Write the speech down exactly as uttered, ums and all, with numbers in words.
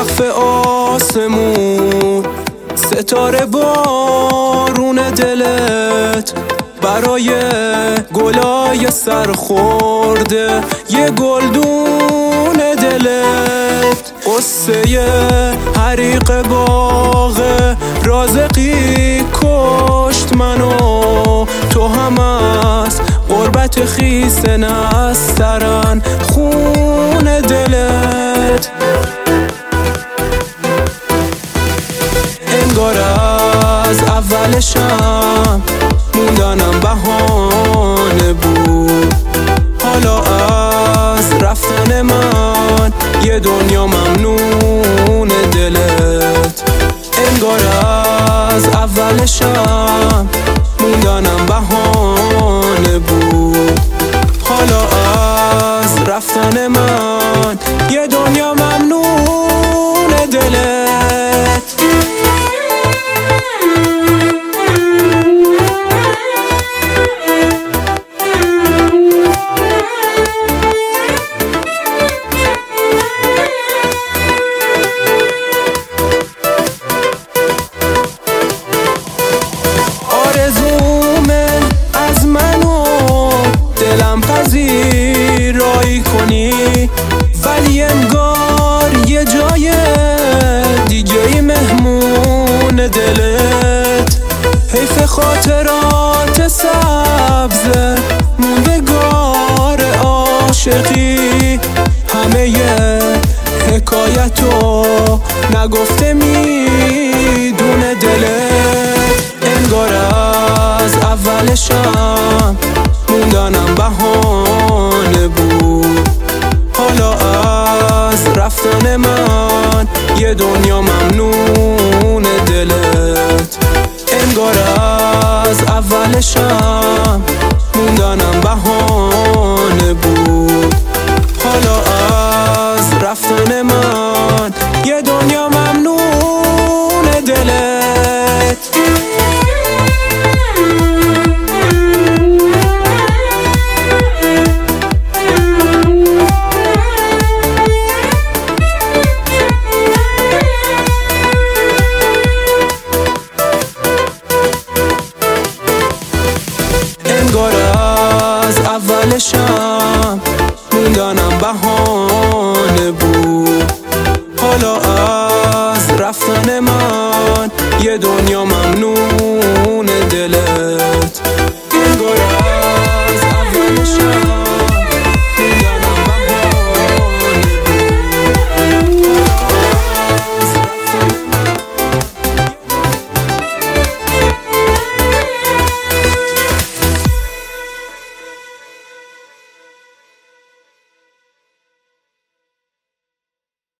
کف آسمون، ستاره بارون دلت برای گلای سر خورده یه گلدون دلت. قصه حریق باغ رازقی کشت منو، تو هم از غربت خیس نسترن خون دلت. انگار از اولشم موندنم بهانه بود، حالا از رفتن من یه دنیا ممنون دلت. انگار از اولشم موندنم بهانه بود، حالا از رفتن من یه دنیا ممنون دلت. از منو دلم پذیرایی کنی، ولی انگار یه جای دیگه مهمون دلت. حیف خاطرات سبز موندگار عاشقی، همه یه حکایتو نگفته میدونه دلت. انگار از اولشم موندنم بهانه بود، حالا از رفتن من یه دنیا ممنون دلت. انگار از اولشم موندنم بهانه بود، حالا از رفتن من یه دنیا ممنون دلت. انگار از اولشم موندنم بهانه بود، حالا از رفتن من یه دنیا ممنون دلت. انگار از اولشم